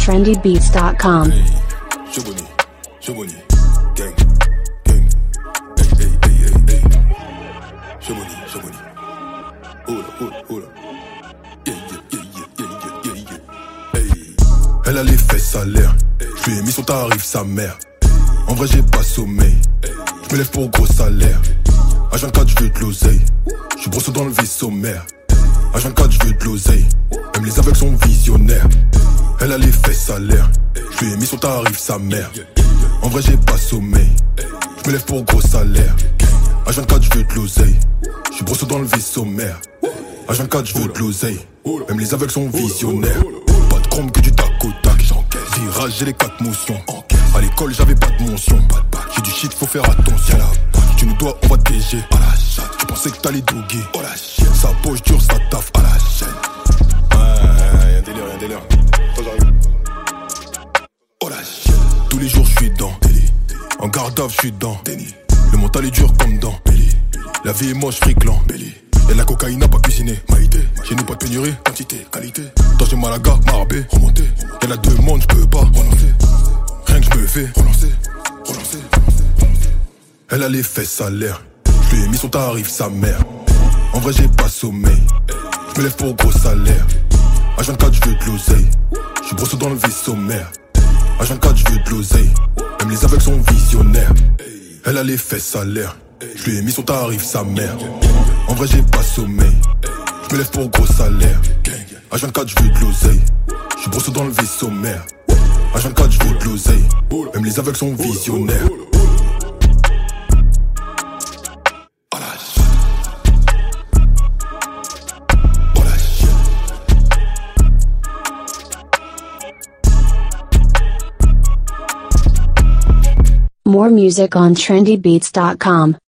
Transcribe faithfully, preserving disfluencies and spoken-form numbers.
trendy beats dot com. Hey, Shogoni, Shogoni, gang, gang. Hey, hey, hey, hey, hey. Shogoni, Shogoni. Oula, oula, oula. Yeah, yeah, yeah, yeah, yeah, yeah, yeah. Hey. Elle a les fesses à l'air. Je lui ai mis son tarif, sa mère. En vrai, j'ai pas sommeil. Je me lève pour gros salaire. A vingt-quatre, je veux de l'oseille. Je suis brosse dans le vaisseau mère. A vingt-quatre, je veux de l'oseille. Même les aveugles sont visionnaires. Elle a les fesses à l'air. Je lui ai mis son tarif, sa mère. En vrai, j'ai pas sommeil. Je me lève pour gros salaire. A vingt-quatre, je veux de l'oseille. Je suis brosse dans le vaisseau mère. A vingt-quatre, je veux de l'oseille. Même les aveugles sont visionnaires. Pas de chrome que du tac au tac. Virage, j'ai les quatre motions. À l'école, j'avais pas de mention. J'ai du shit, faut faire attention. Tu nous dois, on va te T G. Tu pensais que t'allais doguer. Sa poche dure, ça taffe à la chaîne. Ouais, y'a délire, y'a délire. Toi, j'arrive. Oh la chienne. Tous les jours, je suis dans. En garde à vue, je suis dans. Le mental est dur comme dans. La vie est moche, fric lent. Y'a de la cocaïne à pas cuisiner. Chez nous, pas de pénurie. Quantité, qualité. Tant j'ai Malaga, Marbé. Remonté. Y'a la demande, je peux pas renoncer. Rien que je me fais relancer, relancer, relancer. Elle a les fesses à l'air. Je lui ai mis son tarif, sa mère. En vrai, j'ai pas sommeil. Je me lève pour gros salaire. A vingt-quatre, je veux de l'oseille. Je suis brosse dans le vaisseau mère. A vingt-quatre, je veux de l'oseille. Même les aveugles sont visionnaires. Elle a les fesses à l'air. Je lui ai mis son tarif, sa mère. En vrai, j'ai pas sommeil. Je me lève pour gros salaire. A vingt-quatre, je veux de l'oseille. Je suis brosse dans le vaisseau mère. A vingt-quatre, je veux de l'oseille. Même les aveugles sont visionnaires. More music on trendy beats dot com.